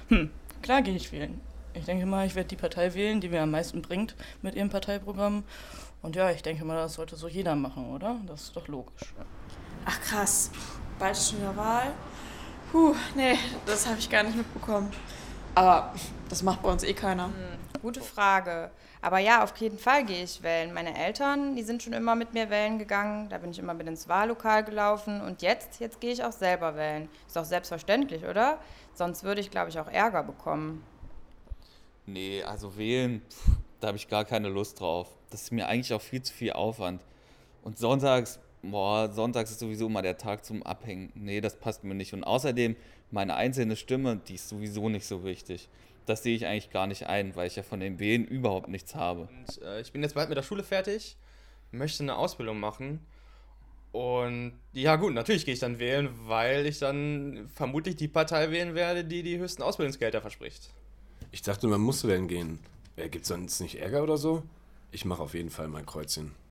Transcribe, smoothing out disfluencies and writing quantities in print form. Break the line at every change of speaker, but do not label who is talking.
Klar gehe ich wählen. Ich denke mal, ich werde die Partei wählen, die mir am meisten bringt mit ihrem Parteiprogramm. Und ja, ich denke mal, das sollte so jeder machen, oder? Das ist doch logisch.
Ach krass, bald ist schon wieder Wahl. Nee, das habe ich gar nicht mitbekommen. Aber das macht bei uns eh keiner.
Gute Frage. Aber ja, auf jeden Fall gehe ich wählen. Meine Eltern, die sind schon immer mit mir wählen gegangen. Da bin ich immer mit ins Wahllokal gelaufen. Und jetzt gehe ich auch selber wählen. Ist doch selbstverständlich, oder? Sonst würde ich, glaube ich, auch Ärger bekommen.
Nee, also wählen, da habe ich gar keine Lust drauf. Das ist mir eigentlich auch viel zu viel Aufwand. Und sonntags ist sowieso immer der Tag zum Abhängen. Nee, das passt mir nicht. Und außerdem, meine einzelne Stimme, die ist sowieso nicht so wichtig. Das sehe ich eigentlich gar nicht ein, weil ich ja von den Wählen überhaupt nichts habe.
Und ich bin jetzt bald mit der Schule fertig, möchte eine Ausbildung machen. Und ja gut, natürlich gehe ich dann wählen, weil ich dann vermutlich die Partei wählen werde, die die höchsten Ausbildungsgelder verspricht.
Ich dachte, man muss wählen gehen. Gibt's sonst nicht Ärger oder so? Ich mache auf jeden Fall mein Kreuzchen.